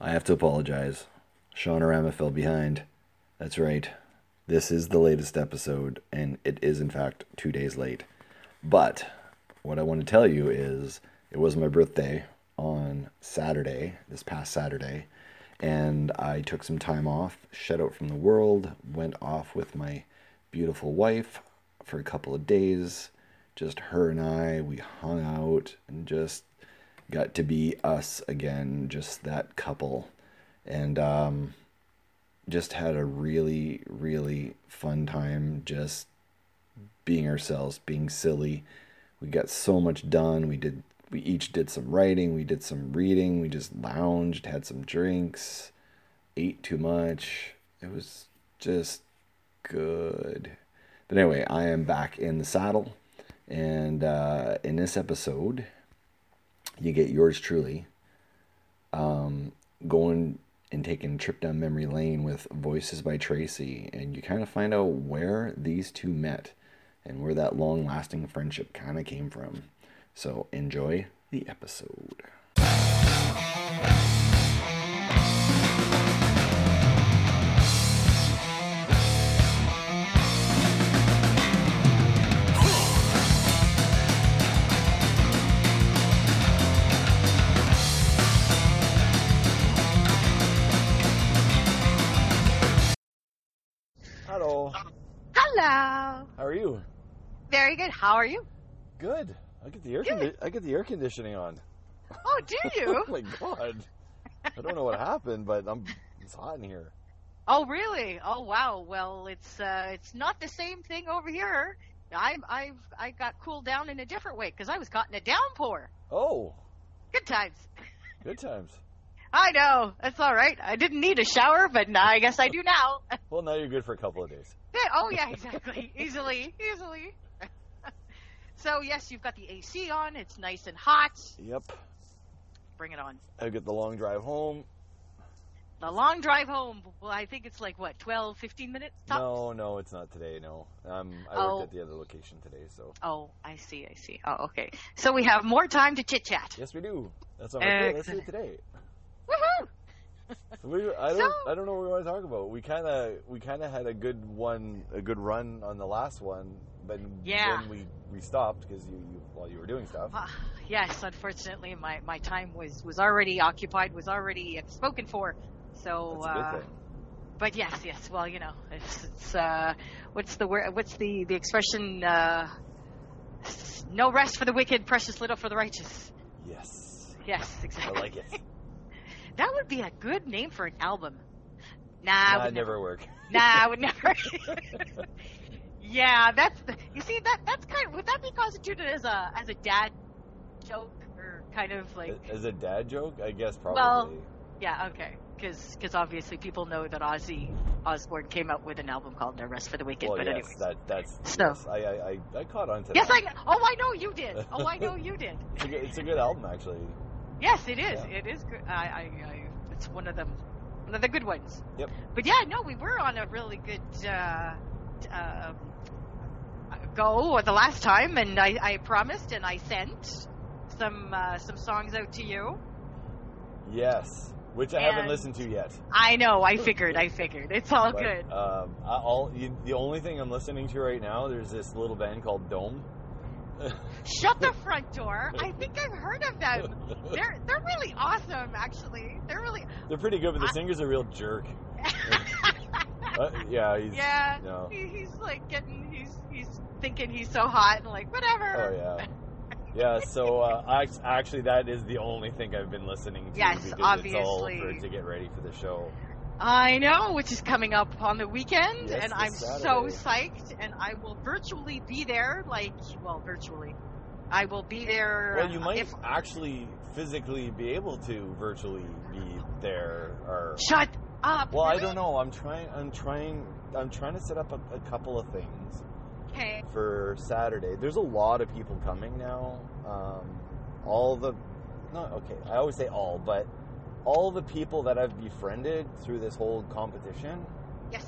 I have to apologize. Shaunorama fell behind. That's right. This is the latest episode, and it is in fact 2 days late. But what I want to tell you is it was my birthday on Saturday, this past Saturday, and I took some time off, shut out from the world, went off with my beautiful wife for a couple of days. Just her and I, we hung out and just got to be us again, just that couple. And just had a really, really fun time just being ourselves, being silly. We got so much done. We each did some writing, we did some reading, we just lounged, had some drinks, ate too much. It was just good. But anyway, I am back in the saddle, and in this episode, you get yours truly going and taking a trip down memory lane with Voices by Tracy, and you kind of find out where these two met and where that long-lasting friendship kind of came from. So enjoy the episode. Hello. Hello. How are you? Very good. How are you? Good. I get the air conditioning on. Oh, do you? Oh my god. I don't know what happened, but it's hot in here. Oh, really? Oh, wow. Well, it's not the same thing over here. I got cooled down in a different way because I was caught in a downpour. Oh. Good times. Good times. I know. That's all right. I didn't need a shower, but now I guess I do now. Well, now you're good for a couple of days. Yeah, oh, yeah, exactly. Easily. So, yes, you've got the AC on. It's nice and hot. Yep. Bring it on. I get the long drive home. The long drive home. Well, I think it's like, what, 12, 15 minutes tops? No, it's not today, no. I worked at the other location today, so. Oh, I see. Oh, okay. So we have more time to chit-chat. Yes, we do. That's what I'm like, let's do it today. Woohoo! I don't know what we want to talk about. We kind of had a good run on the last one, but then we stopped because you were doing stuff. Yes, unfortunately, my time was already occupied, was already spoken for. So, that's a good thing. But yes. Well, you know, it's what's the word? What's the expression? No rest for the wicked, precious little for the righteous. Yes. Yes, exactly. I like it. That would be a good name for an album. Nah, it'd never work. Nah, it would never. Yeah, that's kind of, would that be constituted as a dad joke or kind of like as a dad joke? I guess probably. Well, yeah, okay, because obviously people know that Ozzy Osbourne came out with an album called No Rest for the Wicked. Well, but yes, anyway, that's so yes, I caught on to yes, that. I know you did. Oh, I know you did. It's a good album, actually. Yes, it is. Yeah. It is good. It's one of the good ones. Yep. But yeah, no, we were on a really good go the last time, and I promised and I sent some songs out to you. Yes, which I haven't listened to yet. I know. I figured. It's all good. The only thing I'm listening to right now, there's this little band called Dome. Shut the front door. I think I've heard of them. They're really awesome, actually. They're pretty good, but the singer's a real jerk. He's like he's thinking he's so hot and like whatever. Oh yeah. Yeah, so actually that is the only thing I've been listening to. Yes, because obviously. it's all to get ready for the show. I know, which is coming up on the weekend, yes, and I'm Saturday. so psyched, and I will virtually be there, virtually. I will be there. Well, you might actually physically be able to virtually be there, or... Shut up! Well, really? I don't know. I'm trying to set up a couple of things. Okay. For Saturday. There's a lot of people coming now. I always say all, but all the people that I've befriended through this whole competition. Yes.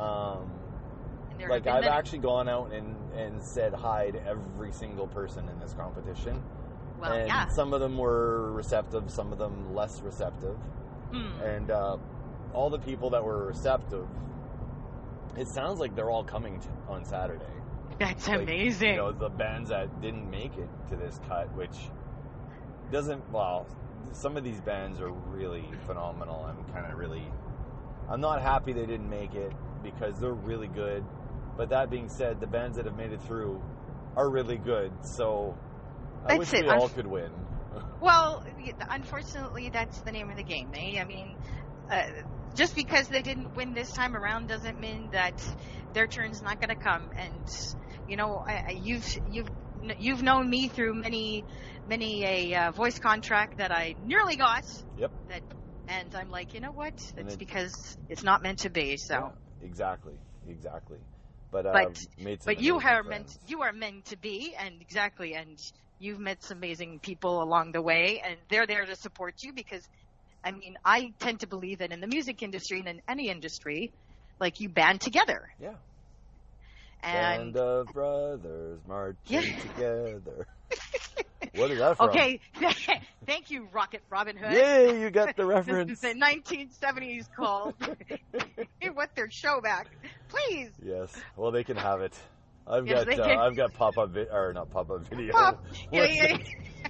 Like I've actually gone out and said hi to every single person in this competition. Well, and some of them were receptive, some of them less receptive. And all the people that were receptive, it sounds like they're all coming on Saturday. That's Like, amazing. You know, the bands that didn't make it to this cut, which doesn't, well, some of these bands are really phenomenal. I'm not happy they didn't make it because they're really good. But that being said, the bands that have made it through are really good. So I wish we all could win. Well, unfortunately, that's the name of the game. I mean, just because they didn't win this time around doesn't mean that their turn's not going to come. And you know, you've known me through many a voice contract that I nearly got. Yep. And I'm like, you know what? It's because it's not meant to be. So yeah, exactly. But you are meant to be, and exactly, and you've met some amazing people along the way, and they're there to support you because, I mean, I tend to believe that in the music industry and in any industry, like, you band together. Yeah. And Band of brothers marching together. What is that from? Okay, thank you, Rocket Robin Hood. Yay, you got the reference. This is a 1970s call. They want their show back, please. Yes, well, they can have it. I've got pop-up not pop-up video. Yeah.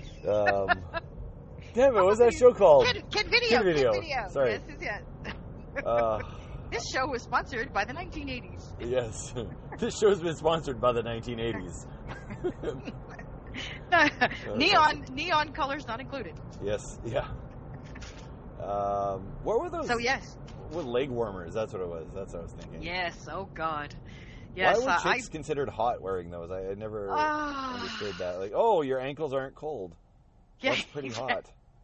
Damn it, what's that show called? Kid Video. Sorry. Yes. This show was sponsored by the 1980s. Yes, this show's been sponsored by the 1980s. Neon colors not included. Yes, yeah. What were those? So yes. What, leg warmers? That's what it was. That's what I was thinking. Yes. Oh God. Yes. Why were chicks considered hot wearing those? I never understood that. Like, oh, your ankles aren't cold. Yeah, that's pretty hot.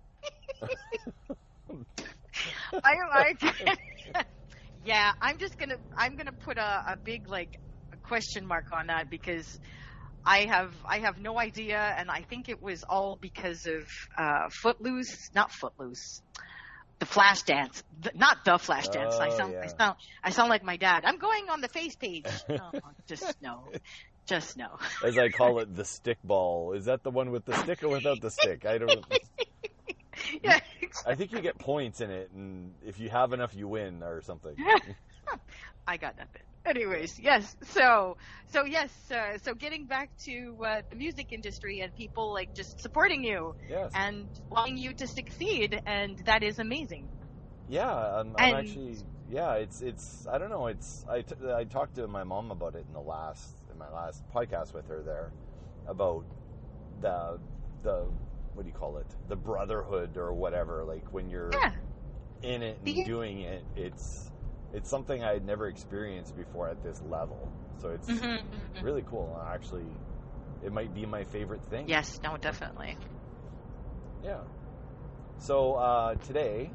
Yeah, I'm gonna put a big like a question mark on that because I have no idea, and I think it was all because of not Footloose, the Flashdance, not the Flashdance. I sound like my dad. I'm going on the face page. Oh, just no. As I call it, the stick ball. Is that the one with the stick or without the stick? I don't. Yeah, I think you get points in it, and if you have enough, you win or something. I got nothing. Anyways, yes. So getting back to the music industry and people like just supporting you and wanting you to succeed, and that is amazing. Yeah, I'm actually. Yeah, it's. I don't know. I talked to my mom about it in my last podcast with her there about the what do you call it? The brotherhood or whatever. Like when you're in it and doing it, it's something I had never experienced before at this level. So it's really cool. Actually, it might be my favorite thing. Yes, no, definitely. Yeah. So today,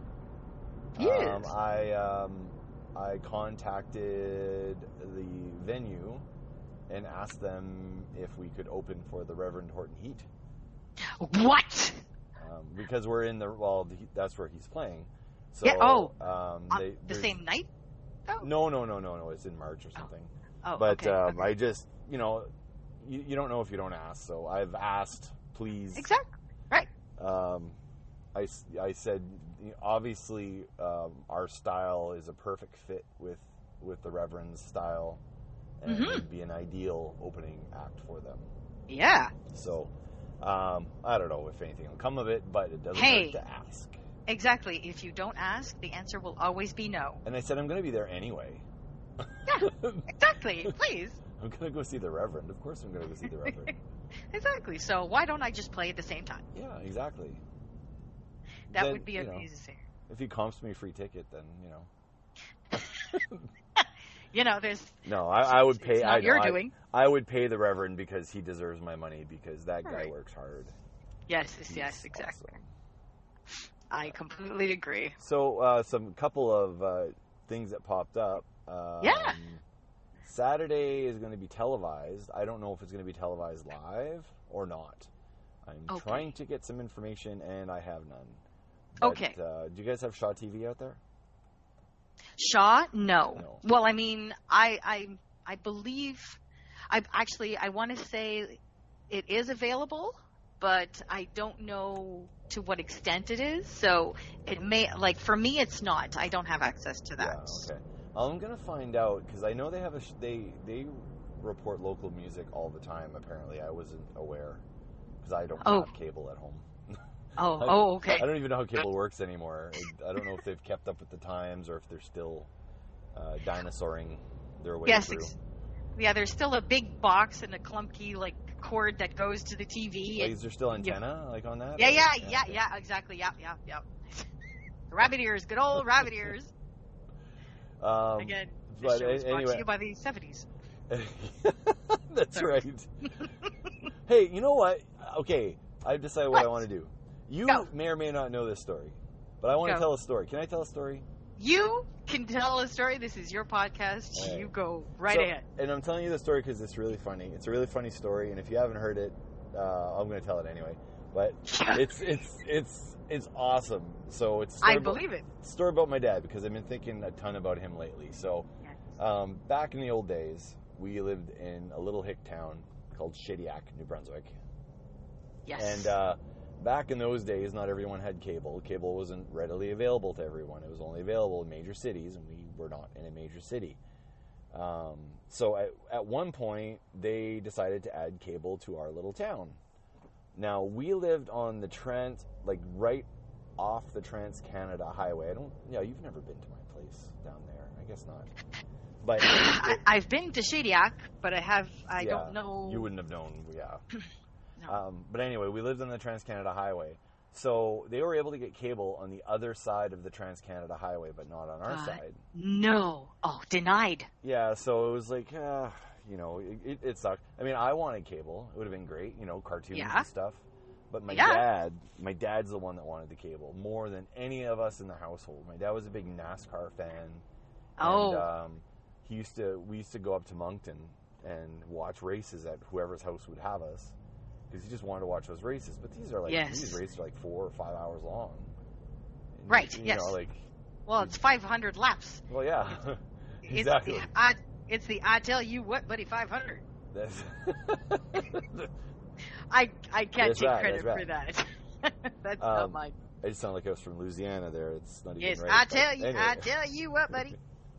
I contacted the venue and asked them if we could open for the Reverend Horton Heat. What? Because we're in that's where he's playing. So, yeah. The same night? Oh. No. It's in March or something. Oh, but okay. I just, you don't know if you don't ask. So I've asked, please. Exactly. Right. I said, obviously, our style is a perfect fit with the Reverend's style, and it would be an ideal opening act for them. Yeah. So, I don't know if anything will come of it, but it doesn't hurt to ask. Exactly. If you don't ask, the answer will always be no. And I said, I'm going to be there anyway. Yeah, exactly. Please. I'm going to go see the Reverend. Of course I'm going to go see the Reverend. Exactly. So why don't I just play at the same time? Yeah, exactly. That would be amazing. If he comps me a free ticket, then, there's... No, I would pay... I would pay the Reverend because he deserves my money because that guy works hard. Yes, exactly. Awesome. I completely agree. So, some couple of things that popped up. Saturday is going to be televised. I don't know if it's going to be televised live or not. I'm trying to get some information, and I have none. But, okay. Do you guys have Shaw TV out there? Shaw? No. Well, I mean, I believe... I want to say it is available. but I don't know to what extent it is. So it may, like, for me, it's not. I don't have access to that. Yeah, okay. I'm gonna find out because I know they have they report local music all the time. Apparently, I wasn't aware because I don't have cable at home. Okay. I don't even know how cable works anymore. I don't know if they've kept up with the times or if they're still dinosauring their way through. Yeah, there's still a big box and a clunky like cord that goes to the TV. Like, is there still antenna like on that? Yeah, exactly. Yep. Rabbit ears, good old rabbit ears. Again, this show was brought to you by the 70s. That's right. Hey, you know what? Okay, I've decided what I want to do. You may or may not know this story, but I want to tell a story. Can I tell a story? You can tell a story. This is your podcast. Right. You go ahead. And I'm telling you the story because it's really funny. It's a really funny story, and if you haven't heard it, I'm going to tell it anyway. But it's awesome. So it's I believe it. It's a story about my dad because I've been thinking a ton about him lately. So back in the old days, we lived in a little hick town called Shediac, New Brunswick. Yes. And back in those days, not everyone had cable. Cable wasn't readily available to everyone. It was only available in major cities, and we were not in a major city. So at one point, they decided to add cable to our little town. Now, we lived on the right off the Trans-Canada Highway. You've never been to my place down there. I guess not. But I've been to Shediac, but I don't know. You wouldn't have known, yeah. No. But anyway, we lived on the Trans-Canada Highway. So they were able to get cable on the other side of the Trans-Canada Highway, but not on our side. No. Oh, denied. Yeah, so it was like, it sucked. I mean, I wanted cable. It would have been great, cartoons and stuff. But my dad's the one that wanted the cable more than any of us in the household. My dad was a big NASCAR fan. Oh. And we used to go up to Moncton and watch races at whoever's house would have us. Because he just wanted to watch those races, but these races are like 4 or 5 hours long. And right. It's 500 laps. Well, yeah, exactly. It's the I tell you what, buddy, 500. I can't take credit for that. That's not mine. I just sound like I was from Louisiana. There, it's not even right. I tell you what, buddy.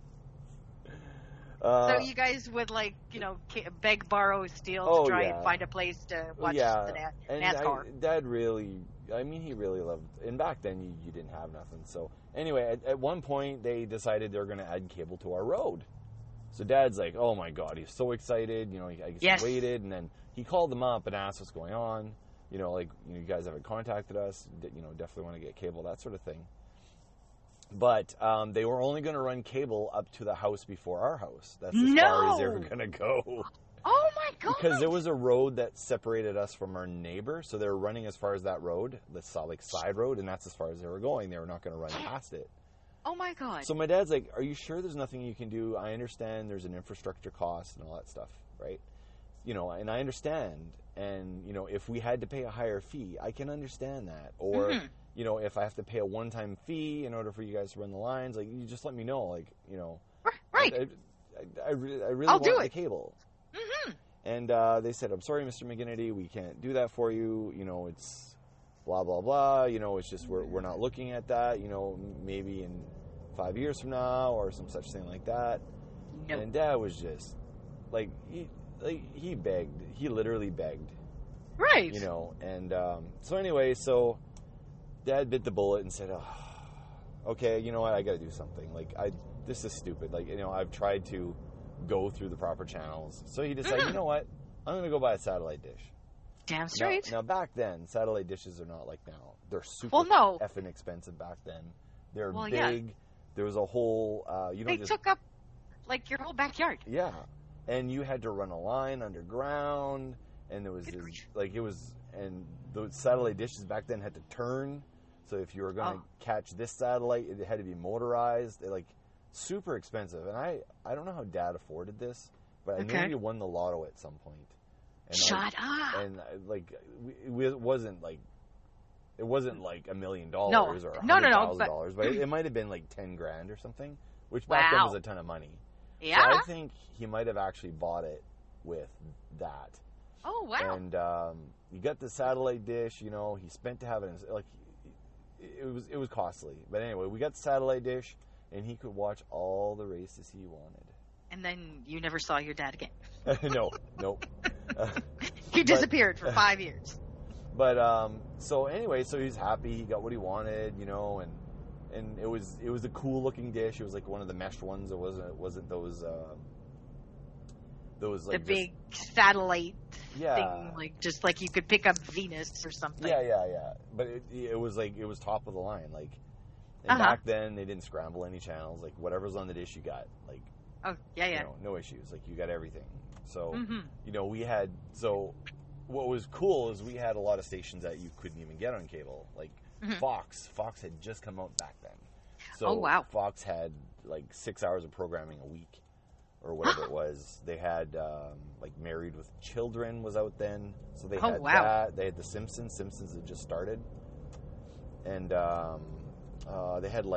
So you guys would beg, borrow, steal to try and find a place to watch the NASCAR. Dad really, he really loved, and back then you didn't have nothing. So anyway, at one point they decided they were going to add cable to our road. So Dad's like, oh my God, he's so excited. I guess he waited, and then he called them up and asked what's going on. You guys haven't contacted us. Definitely want to get cable, that sort of thing. But they were only going to run cable up to the house before our house. That's as far as they were going to go. Oh, my God. Because there was a road that separated us from our neighbor. So they were running as far as that road, the side road, and that's as far as they were going. They were not going to run past it. Oh, my God. So my dad's like, are you sure there's nothing you can do? I understand there's an infrastructure cost and all that stuff, right? And I understand. And, if we had to pay a higher fee, I can understand that. Or... Mm-hmm. If I have to pay a one-time fee in order for you guys to run the lines, you just let me know. Right. I really I'll want the cable. Mm-hmm. And they said, I'm sorry, Mr. McGinnity, we can't do that for you. It's blah, blah, blah. It's just we're not looking at that, maybe in 5 years from now or some such thing like that. No. And Dad was just, he begged. He literally begged. Right. And so anyway, Dad bit the bullet and said, okay, you know what, I got to do something. This is stupid. I've tried to go through the proper channels. So he decided, you know what, I'm going to go buy a satellite dish. Damn straight. Now, back then, satellite dishes are not like now. They're super effing expensive back then. They're big. Yeah. There was a whole, They took up, your whole backyard. Yeah. And you had to run a line underground, and there was and those satellite dishes back then had to turn. So if you were going to catch this satellite, it had to be motorized. They're super expensive. And I don't know how Dad afforded this, but I know he won the lotto at some point. And Shut up. And it wasn't like $1 million or $100,000, but it might have been like $10,000 or something, which back then was a ton of money. Yeah. So I think he might have actually bought it with that. Oh, wow. And you got the satellite dish, you know, he spent to have it, like, it was costly. But anyway, we got the satellite dish, and he could watch all the races he wanted. And then you never saw your dad again. Nope. He disappeared for 5 years. But so anyway, so he's happy. He got what he wanted, you know, and it was a cool looking dish. It was like one of the meshed ones. It wasn't those like the big satellite thing, like just like you could pick up Venus or something. Yeah. But it was top of the line, like. And back then they didn't scramble any channels. Like whatever's on the dish, you got, like. Oh yeah. You know, no issues. Like you got everything. So you know, we had what was cool is we had a lot of stations that you couldn't even get on cable, like Fox. Fox had just come out back then. So Fox had like 6 hours of programming a week or whatever it was. They had like Married with Children was out then. So they had that. They had The Simpsons. Simpsons had just started. And they had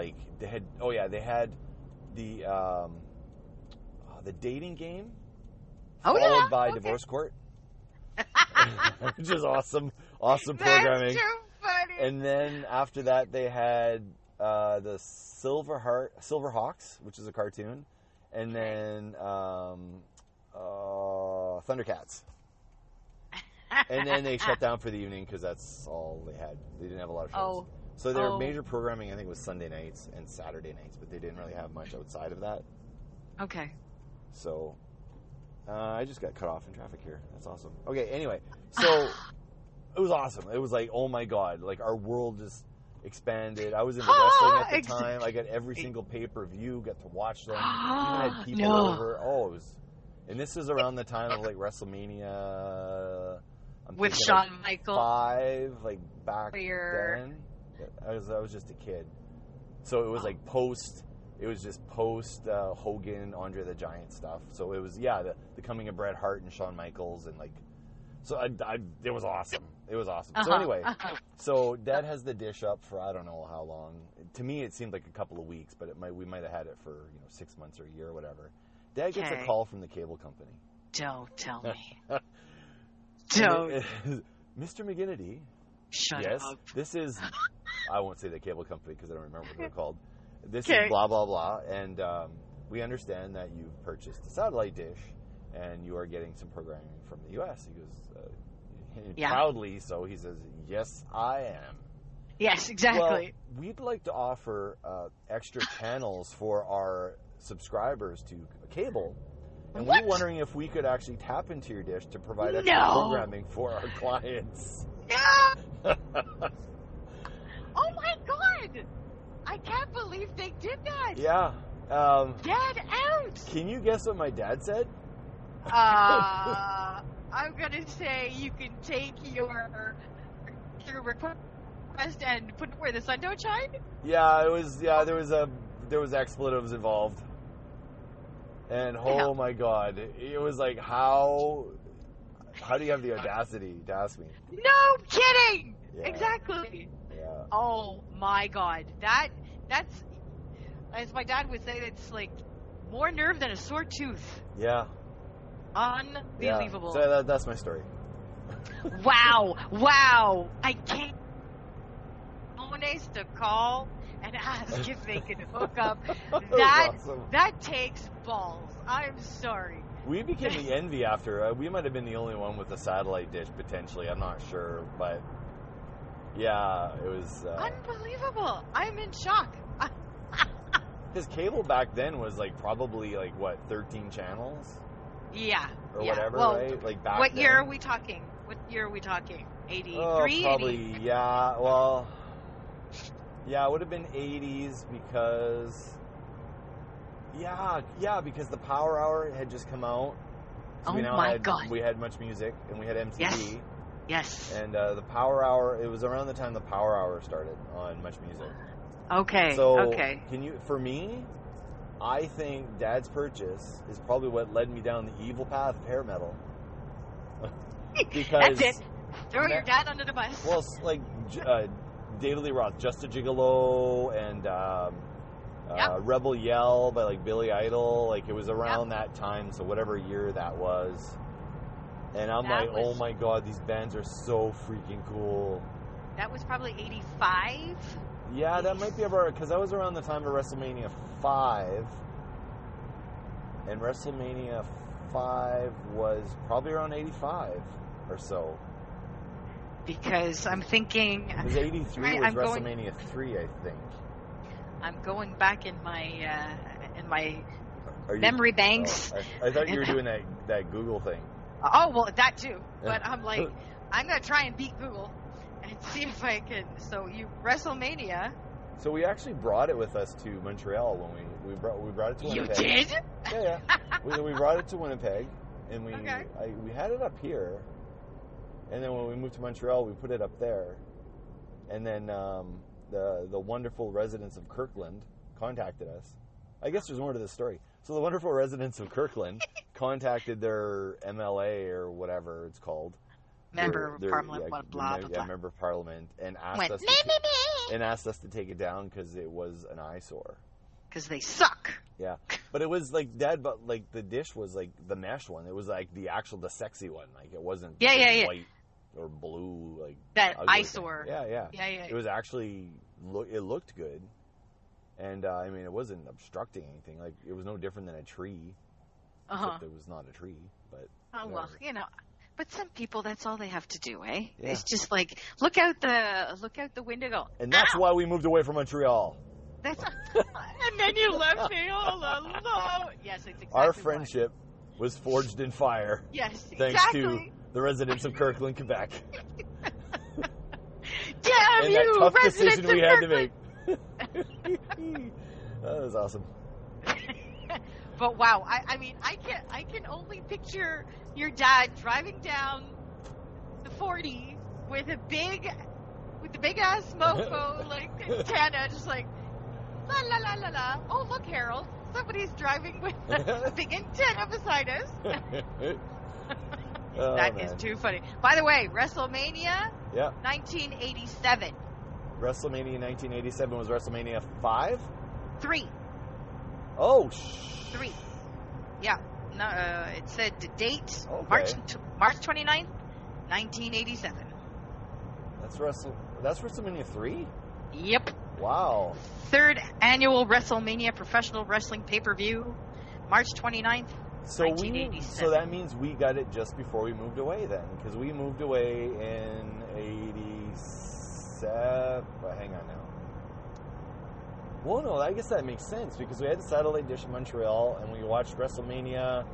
the Dating Game followed by Divorce Court. Which is awesome programming. That's too funny. And then after that, they had the Silverhawks, which is a cartoon, and then Thundercats. And then they shut down for the evening because that's all they had. They didn't have a lot of shows. So their major programming, I think, was Sunday nights and Saturday nights, but they didn't really have much outside of that. Okay. So. I just got cut off in traffic here. That's awesome. Okay, anyway. So, it was awesome. It was like, oh my God. Like, our world just expanded. I was into wrestling at the time. I got every single pay-per-view, got to watch them. Even had people over. Oh, it was... And this is around the time of, like, WrestleMania... with Shawn Michaels. 5, like, back then. I was just a kid. So, it was, like, post... It was just post Hogan, Andre the Giant stuff. So it was, the coming of Bret Hart and Shawn Michaels, and like, so it was awesome. It was awesome. So anyway, so Dad has the dish up for I don't know how long. To me, it seemed like a couple of weeks, but we might have had it for 6 months or a year or whatever. Dad gets a call from the cable company. Don't tell me. Don't. Mr. McGinnity. Shut up. This is. I won't say the cable company because I don't remember what they're called. This is blah, blah, blah, and we understand that you've purchased a satellite dish, and you are getting some programming from the U.S. He goes, proudly so, he says, yes, I am. Yes, exactly. Well, we'd like to offer extra channels for our subscribers to cable, and we're wondering if we could actually tap into your dish to provide extra programming for our clients. No! Oh, my God! I can't believe they did that. Yeah. Dad out. Can you guess what my dad said? I'm gonna say you can take your request and put it where the sun don't shine. Yeah, it was. Yeah, there was expletives involved, and oh my God, it was like how do you have the audacity to ask me? No kidding. Yeah. Exactly. Yeah. Oh my God, that's as my dad would say, it's like more nerve than a sore tooth. Yeah. Unbelievable. Yeah. So that's my story. Wow. I can't. To call and ask if they can hook up. That takes balls. I'm sorry. We became the envy after. We might have been the only one with a satellite dish potentially. I'm not sure, but. Yeah, it was... unbelievable. I'm in shock. Because cable back then was, like, probably, like, what, 13 channels? Yeah. Or whatever, right? Like, back what then. year are we talking? 83? Probably, 80? Yeah. Well, yeah, it would have been 80s because... Yeah, because the Power Hour had just come out. So God. We had Much Music, and we had MTV. Yes. And the Power Hour, it was around the time the Power Hour started on Much Music. Okay. So, for me, I think Dad's purchase is probably what led me down the evil path of hair metal. Because that's it. Throw your dad under the bus. Well, like David Lee Roth, Just a Gigolo, and Rebel Yell by, like, Billy Idol. Like, it was around that time, so whatever year that was. And I'm That like, was- oh my god, these bands are so freaking cool. That was probably 85. Yeah, that might be about, because that was around the time of WrestleMania 5. And WrestleMania 5 was probably around 85 or so. Because I'm thinking... Because 83 was I'm going- WrestleMania 3, I think. I'm going back in my Are you- memory banks. Oh, I thought you were doing that Google thing. Oh, well, that too. But I'm like, I'm going to try and beat Google and see if I can. So WrestleMania. So we actually brought it with us to Montreal when we brought it to You Winnipeg. did? Yeah. We brought it to Winnipeg, and we had it up here, and then when we moved to Montreal, we put it up there, and then the wonderful residents of Kirkland contacted us. I guess there's more to this story. So the wonderful residents of Kirkland contacted their MLA or whatever it's called. Member of Parliament, blah, blah, blah. Yeah, member of Parliament, and asked us to take it down because it was an eyesore. Because they suck. Yeah, but it was like Dad. But like the dish was like the mesh one. It was like the sexy one. Like it wasn't white or blue like that eyesore. Yeah. Yeah. It was actually it looked good, and I mean it wasn't obstructing anything. Like it was no different than a tree. Except it was not a tree. But well, But some people, that's all they have to do, eh? Yeah. It's just like look out the window, go. And that's why we moved away from Montreal. And then you left me all alone. Yes, it's exactly Our friendship was forged in fire. Yes, thanks exactly. to the residents of Kirkland, Quebec. Damn and you, that tough residents decision we of had to Kirkland. make. That was awesome. But wow, I mean, I can only picture your dad driving down the 40 with the big ass mofo like antenna, just like la la la la la. Oh look, Harold, somebody's driving with a big antenna beside us. That is too funny. By the way, WrestleMania, 1987. WrestleMania 1987 was WrestleMania 5? 3. Oh, 3. Yeah. No, it said the date Okay. March 29th, 1987. That's WrestleMania 3? Yep. Wow. 3rd annual WrestleMania professional wrestling pay-per-view, March 29th, 1987. So that means we got it just before we moved away then, because we moved away in 87. Hang on now. Well, no, I guess that makes sense because we had the satellite dish in Montreal and we watched WrestleMania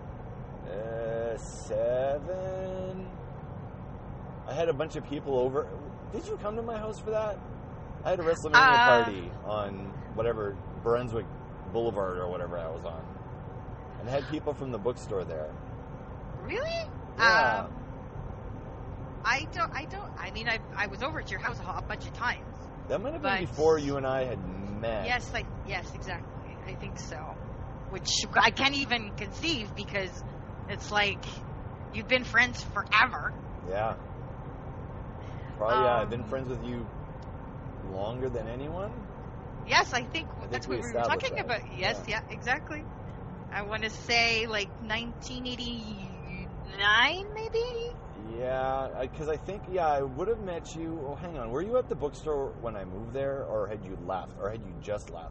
7. I had a bunch of people over. Did you come to my house for that? I had a WrestleMania party on whatever, Brunswick Boulevard or whatever I was on. And I had people from the bookstore there. Really? Yeah. I mean, I was over at your house a bunch of times. That might have been before you and I had met. Yes, exactly. I think so. Which I can't even conceive because it's like you've been friends forever. Yeah. Probably, I've been friends with you longer than anyone. Yes, I think that's what we were talking that. about. Yes, yeah, exactly. I want to say like 1989, maybe? Yeah, because I think, I would have met you. Oh, hang on. Were you at the bookstore when I moved there, or had you left, or had you just left?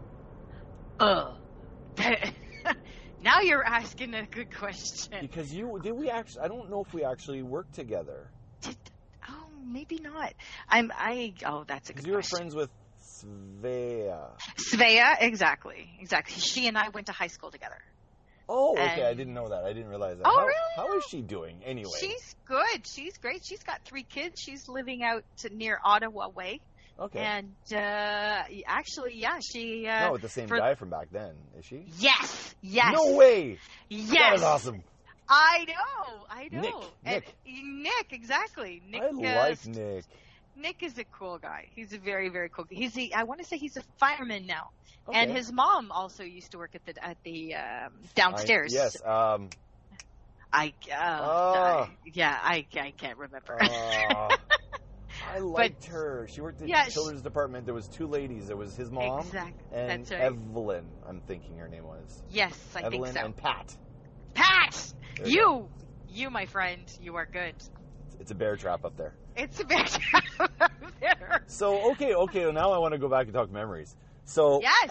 Now you're asking a good question. Because did we actually, I don't know if we actually worked together. Maybe not. That's a good question. Because you were friends with Svea. Svea, exactly. She and I went to high school together. Oh, okay. I didn't know that. I didn't realize that. Oh, really? How is she doing anyway? She's good. She's great. She's got 3 kids. She's living out near Ottawa Way. Okay. And actually, she... no, with the same guy from back then, is she? Yes. No way! Yes. That was awesome. I know. Nick, exactly. Nick, I like Nick. Nick is a cool guy. He's a very, very cool guy. I want to say he's a fireman now. Okay. And his mom also used to work at the downstairs. Yes. I can't remember. I liked her. She worked at the children's department. There was 2 ladies. There was his mom and That's right. Evelyn, I'm thinking her name was. Yes, I Evelyn think so. and Pat. Pat! You You, my friend, you are good. It's a bear trap up there. It's a bear trap up there. So, okay, well, now I want to go back and talk memories. So, yes.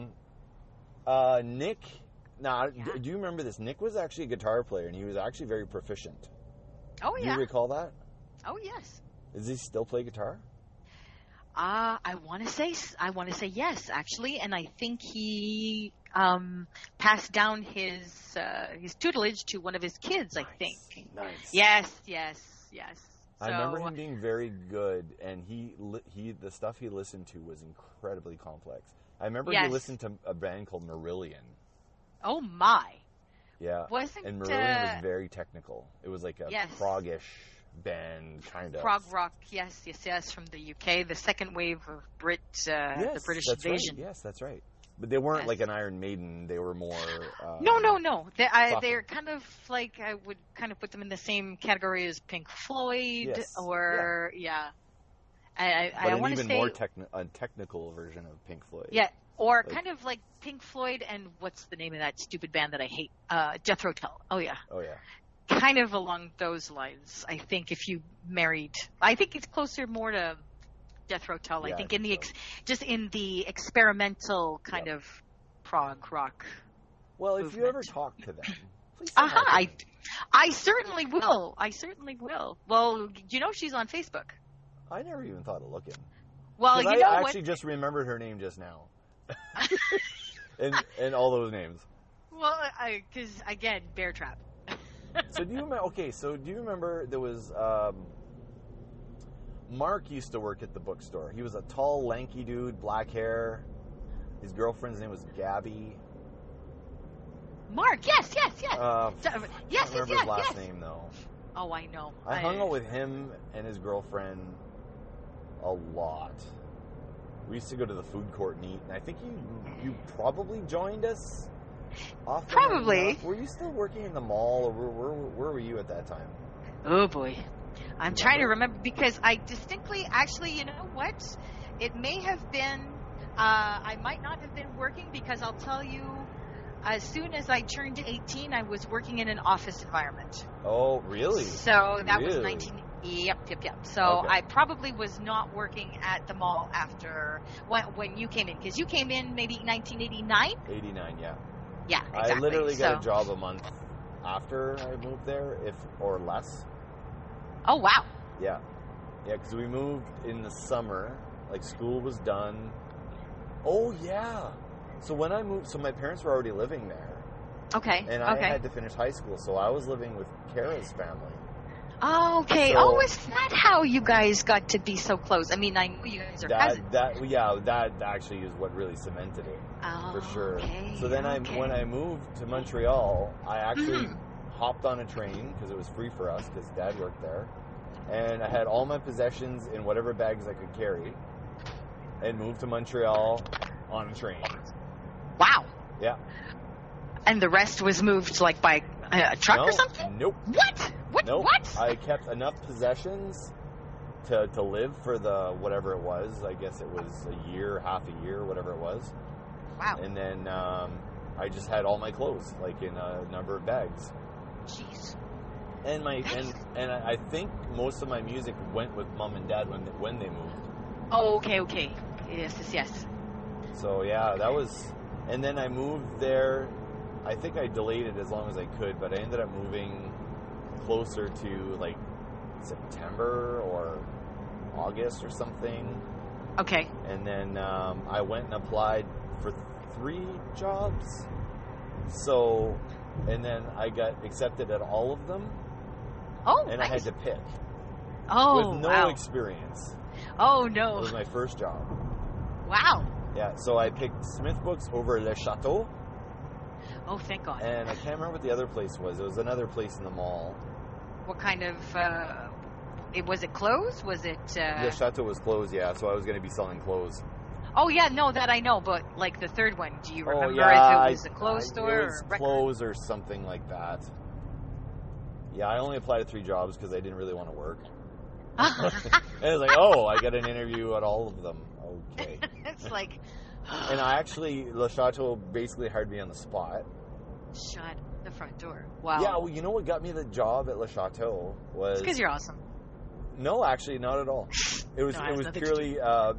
Nick, do you remember this? Nick was actually a guitar player, and he was actually very proficient. Oh, yeah. Do you recall that? Oh, yes. Does he still play guitar? I want to say yes, actually, and I think he passed down his tutelage to one of his kids. I think. Nice. Yes. I remember him being very good, and the stuff he listened to was incredibly complex. I remember he listened to a band called Marillion. Oh my! Yeah, and Marillion was very technical. It was like a prog-ish band, kind of prog rock. Yes, from the UK, the second wave of the British invasion. Right. Yes, that's right. But they weren't like an Iron Maiden. They were more. No. They're kind of like, I would kind of put them in the same category as Pink Floyd, or I want to say more technical version of Pink Floyd. Yeah, or kind of like Pink Floyd and what's the name of that stupid band that I hate? Jethro Tull. Oh yeah. Kind of along those lines. I think if you married, I think it's closer more to Jethro Tull. I think in the just in the experimental kind of prog rock. Well, movement. If you ever talk to them, please. I certainly will. Well, she's on Facebook. I never even thought of looking. Well, I actually just remembered her name just now, and all those names. Well, because again, bear trap. So do you remember? Okay, so do you remember there was Mark used to work at the bookstore. He was a tall, lanky dude, black hair. His girlfriend's name was Gabby. Mark, yes. I don't remember his last name though. Oh, I know. I hung out with him and his girlfriend a lot. We used to go to the food court and eat, and I think you probably joined us. Probably. Were you still working in the mall, or where were you at that time? Oh boy, I'm trying to remember, because I distinctly, actually, you know what? It may have been. I might not have been working, because I'll tell you, as soon as I turned 18, I was working in an office environment. Oh, really? So that was 19. Yep. So okay. I probably was not working at the mall after when you came in, because you came in maybe 1989. 89, yeah. Yeah, exactly. I literally got a job a month after I moved there, or less. Oh, wow. Yeah, because we moved in the summer, like school was done. Oh, yeah. So when I moved, my parents were already living there. Okay. And I had to finish high school, so I was living with Kara's family. Oh, okay. So, is that how you guys got to be so close? I mean, I knew you guys are cousins. That actually is what really cemented it, for sure. Okay, so then when I moved to Montreal, I actually hopped on a train, because it was free for us, because Dad worked there, and I had all my possessions in whatever bags I could carry, and moved to Montreal on a train. Wow. Yeah. And the rest was moved like by a truck or something? Nope. What? Nope. What? I kept enough possessions to live for the whatever it was. I guess it was a year, half a year, whatever it was. Wow. And then I just had all my clothes, like in a number of bags. Jeez. And I think most of my music went with Mom and Dad when they moved. Oh, okay. Yes. So yeah, that was. And then I moved there. I think I delayed it as long as I could, but I ended up moving closer to like September or August or something. Okay. And then I went and applied for 3 jobs. So, and then I got accepted at all of them. Oh, and nice. I had to pick. Oh, with no experience. Oh, no. It was my first job. Wow. Yeah, so I picked Smith Books over Le Chateau. Oh, thank God. And I can't remember what the other place was. It was another place in the mall. What kind of, was it clothes? Was it, Le Chateau was closed, yeah, so I was going to be selling clothes. Oh, yeah, no, that I know, but like the third one, do you remember if it was a clothes store? It was clothes or something like that. Yeah, I only applied to 3 jobs because I didn't really want to work. And it was like, I got an interview at all of them. Okay. It's like... And I actually, Le Chateau basically hired me on the spot. Shut The front door. Wow. Yeah, well, you know what got me the job at Le Chateau was... It's because you're awesome. No, actually, not at all. It was purely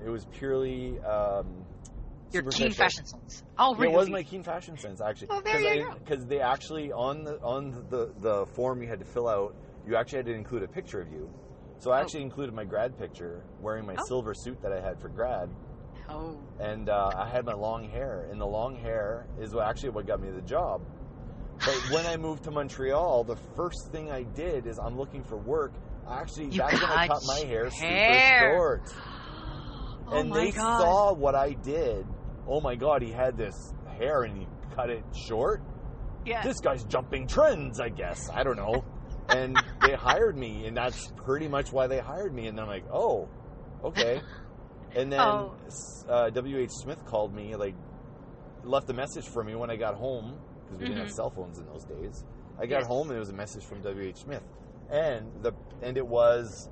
your keen fashion sense. Oh, really? It was my keen fashion sense, actually. Well, there you go. Because they actually, on the form you had to fill out, you actually had to include a picture of you. So I actually included my grad picture, wearing my silver suit that I had for grad. Oh. And I had my long hair. And the long hair is what got me the job. But when I moved to Montreal, the first thing I did is I'm looking for work. That's when I cut my hair super short. Oh, and they saw what I did. Oh my God, he had this hair and he cut it short. Yeah. This guy's jumping trends, I guess. I don't know. And they hired me, and that's pretty much why they hired me. And I'm like, oh, okay. And then W.H. Smith called me, left a message for me when I got home, because we didn't have cell phones in those days. I got home, and it was a message from W.H. Smith. And it was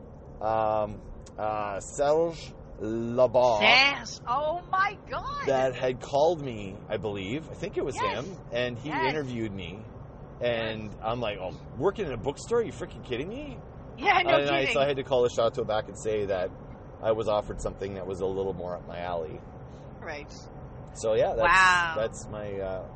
Serge Labarre. Yes. Oh my God. That had called me, I believe. I think it was him, and he interviewed me. And I'm like, oh, working in a bookstore? Are you freaking kidding me? Yeah, no kidding. So I had to call the Chateau back and say that I was offered something that was a little more up my alley. Right. So yeah, that's my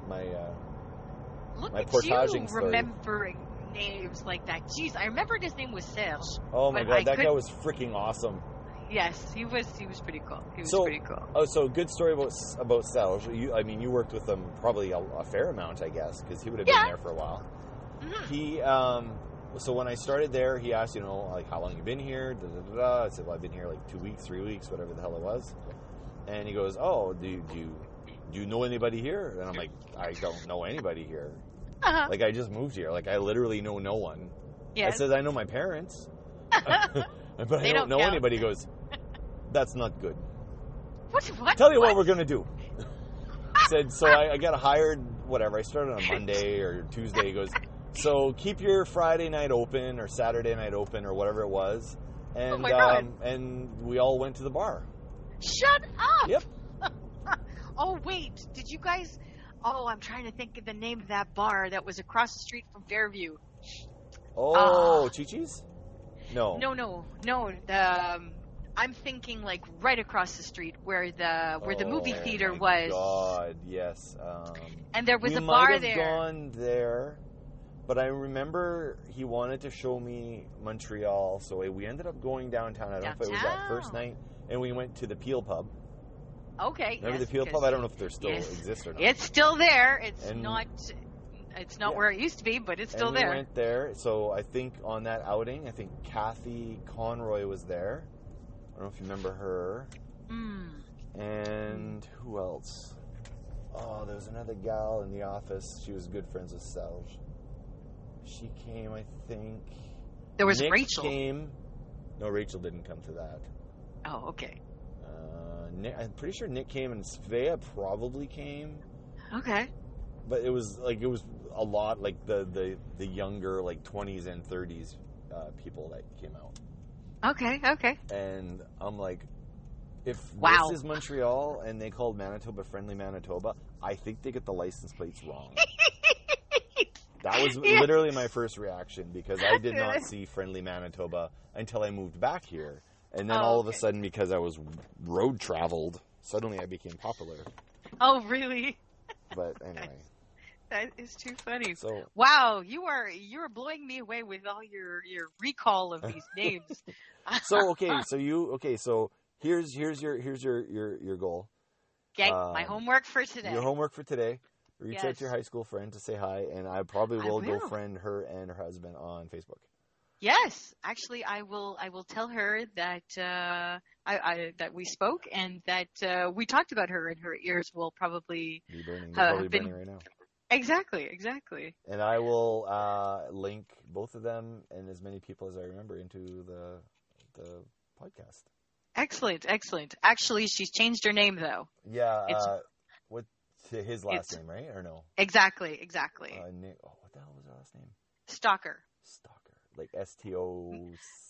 Look my at portaging you story. Remembering names like that. Jeez, I remembered his name was Serge. Oh my God, that guy was freaking awesome. Yes, he was pretty cool. Pretty cool. Oh, so good story about Serge. You worked with him probably a fair amount, I guess, because he would have been there for a while. Mm-hmm. He so when I started there, he asked, how long you been here? Da, da, da, da. I said, well, I've been here 2 weeks, 3 weeks, whatever the hell it was. And he goes, oh, do you know anybody here? And I'm like, I don't know anybody here. Uh-huh. I just moved here. I literally know no one. Yes. I said, I know my parents. But I don't know anybody. He goes, that's not good. What? Tell you what we're going to do. He said, so I got hired, whatever. I started on Monday or Tuesday. He goes, so keep your Friday night open or Saturday night open or whatever it was. And, oh my God. And we all went to the bar. Shut up. Yep. Oh, wait. Did you guys... Oh, I'm trying to think of the name of that bar that was across the street from Fairview. Oh, Chi-Chi's? No. No. I'm thinking right across the street where the movie theater was. Oh God, yes. And there was a bar there. We might have gone there, but I remember he wanted to show me Montreal, so we ended up going downtown. I don't know if it was that first night, and we went to the Peel Pub. Okay. Remember the Peel Pub? I don't know if they still exist or not. It's still there. It's not where it used to be, but it's still there. We went there. So I think on that outing, Kathy Conroy was there. I don't know if you remember her. And who else? Oh, there was another gal in the office. She was good friends with Serge. She came, I think. There was Nick Rachel. Came. No, Rachel didn't come to that. Oh, okay. I'm pretty sure Nick came, and Svea probably came. Okay. But it was a lot the younger 20s and 30s people that came out. Okay. And I'm like, if wow. This is Montreal and they called Manitoba Friendly Manitoba, I think they get the license plates wrong. That was literally my first reaction, because I did not see Friendly Manitoba until I moved back here. And then all of a sudden, because I was road traveled, suddenly I became popular. Oh, really? But anyway. That is too funny. So, wow, you're blowing me away with all your recall of these names. So here's your goal. Okay, my homework for today. Your homework for today. Reach out to your high school friend to say hi, and I probably will go friend her and her husband on Facebook. Yes, actually, I will tell her that that we spoke and that we talked about her, and her ears will probably be burning. Burning right now. Exactly. And I will link both of them and as many people as I remember into the podcast. Excellent. Actually, she's changed her name though. Yeah. To his last name, right? Or no? Exactly. Nick, what the hell was her last name? Stocker. Like Stocker.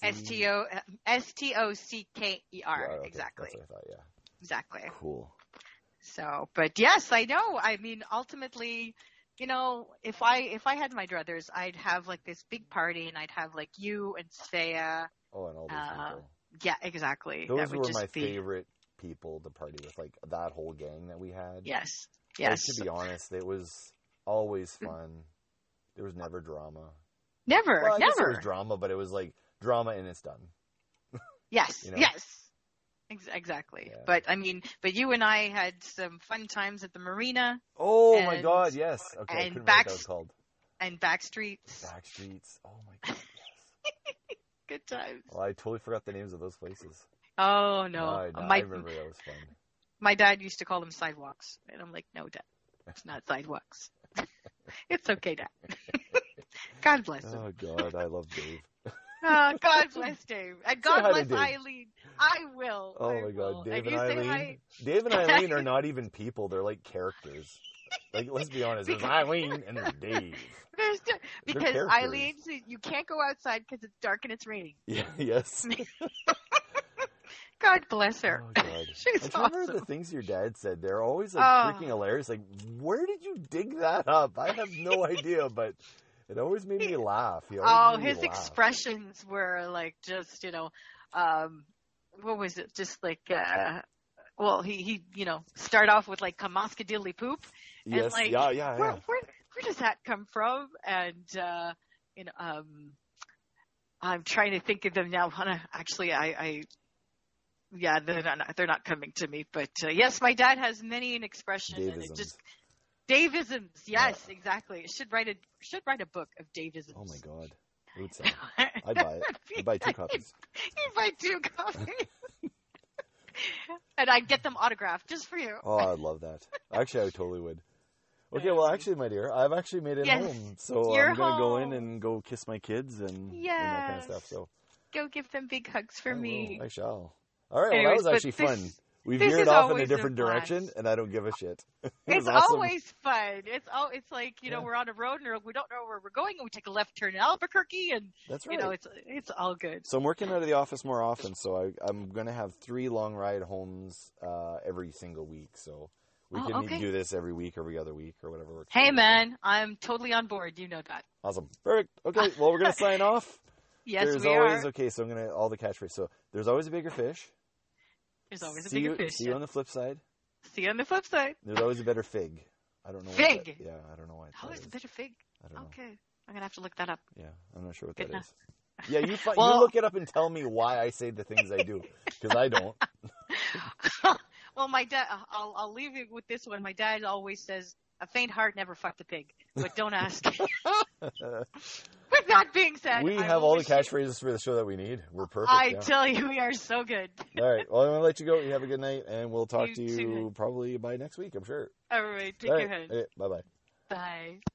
Yeah, exactly. That's what I thought, yeah. Exactly. Cool. So, but yes, I know. I mean, ultimately, you know, if I had my druthers, I'd have like this big party, and I'd have like you and Svea. Oh, and all those people. Yeah, exactly. Those were my favorite people to party with, like that whole gang that we had. Yes. Like, to be honest, it was always fun. There was never drama. Never. Well, I guess there was drama, but it was like drama and it's done. Yes. You know? Yes. Exactly. Yeah. But I mean, you and I had some fun times at the marina. Oh my God, yes. Okay, and I couldn't remember what that was called. And Backstreets. Backstreets. Oh my God, yes. Good times. Well, I totally forgot the names of those places. Oh no. I remember that was fun. My dad used to call them sidewalks, and I'm like, no, Dad, it's not sidewalks. It's okay, Dad. God bless him. Oh God, I love Dave. God bless Dave. And God bless Eileen. I will. Oh my God, Dave and Eileen. Dave and Eileen are not even people. They're like characters. Like, let's be honest. There's Eileen and there's Dave. Because Eileen, you can't go outside because it's dark and it's raining. Yeah. Yes. God bless her. Oh God. She's awesome. Remember the things your dad said? They're always like freaking hilarious. Like, where did you dig that up? I have no idea, but it always made me laugh. His expressions were like just, you know, what was it? Just like, well, he you know, start off with like Kamaska diddly poop. Yes. And like, yeah. Where does that come from? And, you know, I'm trying to think of them now. Actually, yeah, they're not coming to me. But yes, my dad has many an expression. Davisms. And it just Davisms. Yes, exactly. Should write a book of Davisms. Oh my God, it would sell. I'd buy it. I'd buy 2 copies. You'd buy 2 copies. And I'd get them autographed just for you. Oh, I'd love that. Actually, I totally would. Okay, well, actually, my dear, I've actually made it home, so I'm going to go in and go kiss my kids and that kind of stuff. So go give them big hugs for me. I shall. All right, well, that was actually fun. We veered off in a different direction, and I don't give a shit. It's awesome. Always fun. It's like, you know, we're on a road and we don't know where we're going, and we take a left turn in Albuquerque, and that's right. You know, it's all good. So I'm working out of the office more often, so I'm going to have 3 long ride homes every single week. So we can do this every week, every other week, or whatever works. Hey, man, I'm totally on board. You know that. Awesome. Perfect. Okay, well, we're going to sign off. Yes, there's always, okay, so I'm going to, all the catchphrases. So there's always a bigger fish. There's always a bigger fish. See you on the flip side. See you on the flip side. There's always a better fig. I don't know. Fig? Yeah, I don't know why. Always a better fig? I don't know. Okay. I'm going to have to look that up. Yeah, I'm not sure what that is. Yeah, you look it up and tell me why I say the things I do, because I don't. Well, my dad, I'll leave you with this one. My dad always says, a faint heart never fucked a pig, but don't ask. With that being said, we have all the catchphrases for the show that we need. We're perfect. I tell you, we are so good. All right. Well, I'm going to let you go. You have a good night, and we'll talk to you probably by next week, I'm sure. All right. Take care. Bye-bye. Bye.